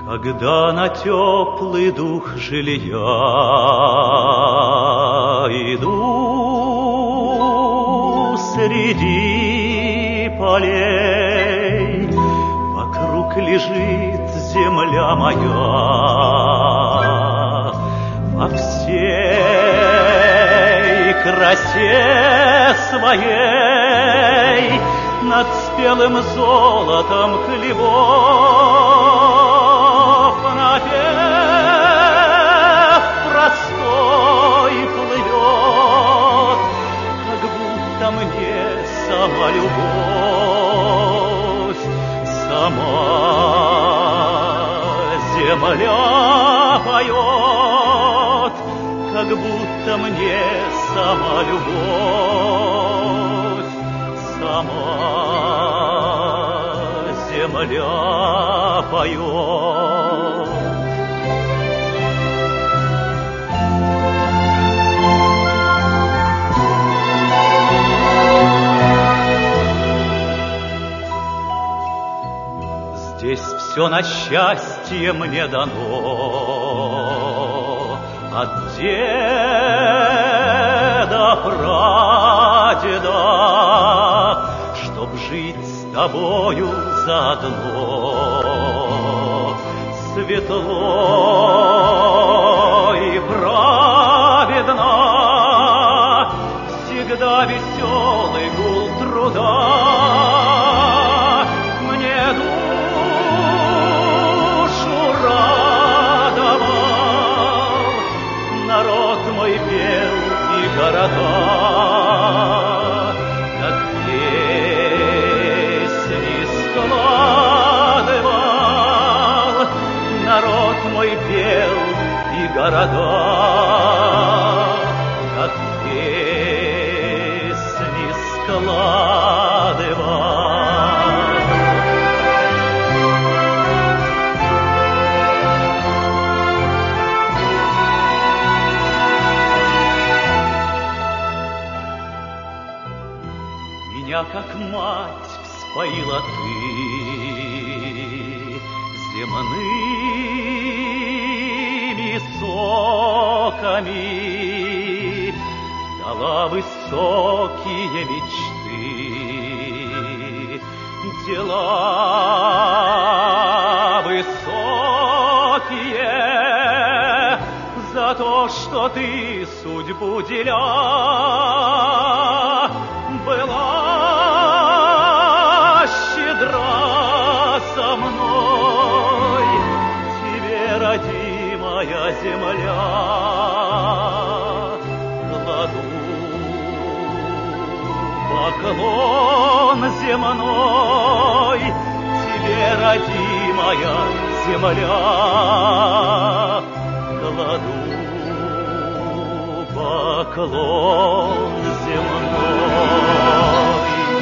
Когда на теплый дух жилья иду среди полей, вокруг лежит земля моя во всей красе своей, над спелым золотом хлебов напев простой плывет, как будто мне сама любовь, сама земля поет, как будто мне сама любовь, сама земля поет. Здесь все на счастье мне дано, от деда, прадеда, чтоб жить с тобою заодно. Светло и праведно, всегда веселый гул труда мне душу радовал, народ мой пел и города, как песни складывал, народ мой пел и города, как песни складывал. Меня, как мать, вспоила ты земными соками, дала высокие мечты, дела высокие, за то, что ты судьбу деля была щедра со мной, тебе, родимая земля, кладу поклон земной, тебе, родимая земля, кладу поклон земной.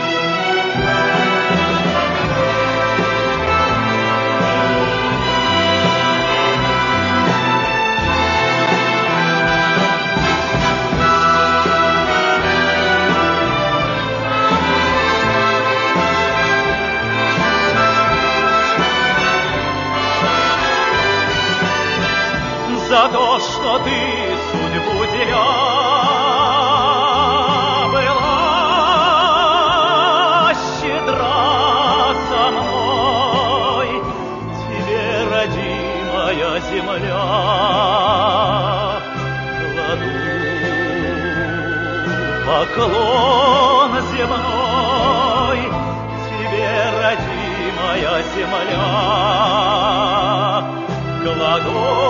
За то, что ты судьбу деля была щедра со мной, тебе, родимая земля, кладу поклон земной, тебе, родимая земля, кладу